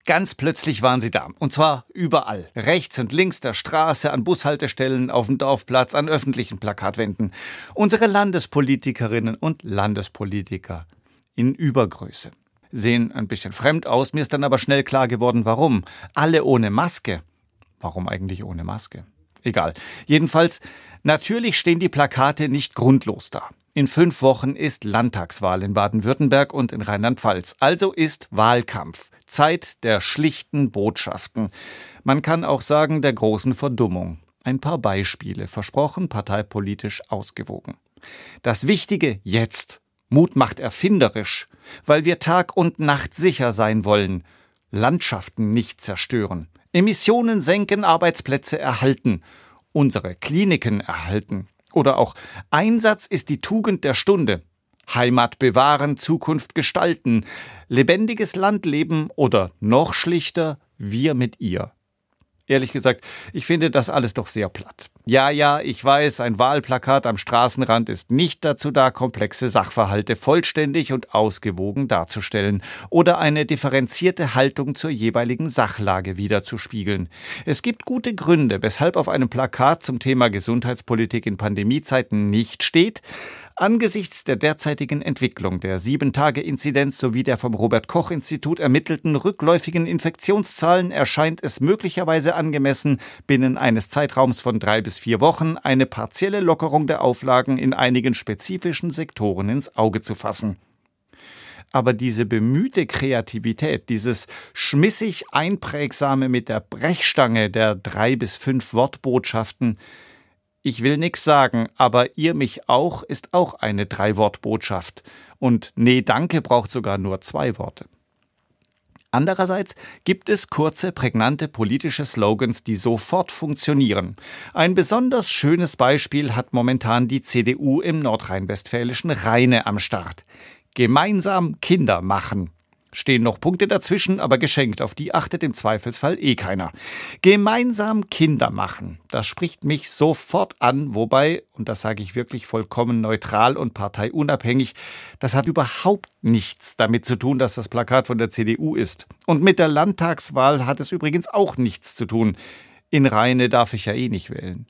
Ganz plötzlich waren sie da. Und zwar überall. Rechts und links der Straße, an Bushaltestellen, auf dem Dorfplatz, an öffentlichen Plakatwänden. Unsere Landespolitikerinnen und Landespolitiker in Übergröße. Sehen ein bisschen fremd aus, mir ist dann aber schnell klar geworden, warum. Alle ohne Maske. Warum eigentlich ohne Maske? Egal. Jedenfalls, natürlich stehen die Plakate nicht grundlos da. In 5 Wochen ist Landtagswahl in Baden-Württemberg und in Rheinland-Pfalz. Also ist Wahlkampf. Zeit der schlichten Botschaften. Man kann auch sagen, der großen Verdummung. Ein paar Beispiele, versprochen parteipolitisch ausgewogen. Das Wichtige jetzt. Mut macht erfinderisch, weil wir Tag und Nacht sicher sein wollen. Landschaften nicht zerstören. Emissionen senken, Arbeitsplätze erhalten. Unsere Kliniken erhalten. Oder auch Einsatz ist die Tugend der Stunde. Heimat bewahren, Zukunft gestalten. Lebendiges Landleben oder noch schlichter, wir mit ihr. Ehrlich gesagt, ich finde das alles doch sehr platt. Ja, ich weiß, ein Wahlplakat am Straßenrand ist nicht dazu da, komplexe Sachverhalte vollständig und ausgewogen darzustellen oder eine differenzierte Haltung zur jeweiligen Sachlage widerzuspiegeln. Es gibt gute Gründe, weshalb auf einem Plakat zum Thema Gesundheitspolitik in Pandemiezeiten nicht steht: Angesichts der derzeitigen Entwicklung der 7-Tage-Inzidenz sowie der vom Robert-Koch-Institut ermittelten rückläufigen Infektionszahlen erscheint es möglicherweise angemessen, binnen eines Zeitraums von 3 bis 4 Wochen eine partielle Lockerung der Auflagen in einigen spezifischen Sektoren ins Auge zu fassen. Aber diese bemühte Kreativität, dieses schmissig Einprägsame mit der Brechstange der 3 bis 5 Wortbotschaften, ich will nix sagen, aber ihr mich auch ist auch eine 3-Wort-Botschaft. Und nee, danke braucht sogar nur 2 Worte. Andererseits gibt es kurze, prägnante politische Slogans, die sofort funktionieren. Ein besonders schönes Beispiel hat momentan die CDU im nordrhein-westfälischen Rheine am Start. Gemeinsam Kinder machen. Stehen noch Punkte dazwischen, aber geschenkt, auf die achtet im Zweifelsfall keiner. Gemeinsam Kinder machen, das spricht mich sofort an, wobei, und das sage ich wirklich vollkommen neutral und parteiunabhängig, das hat überhaupt nichts damit zu tun, dass das Plakat von der CDU ist. Und mit der Landtagswahl hat es übrigens auch nichts zu tun. In Rheine darf ich ja nicht wählen.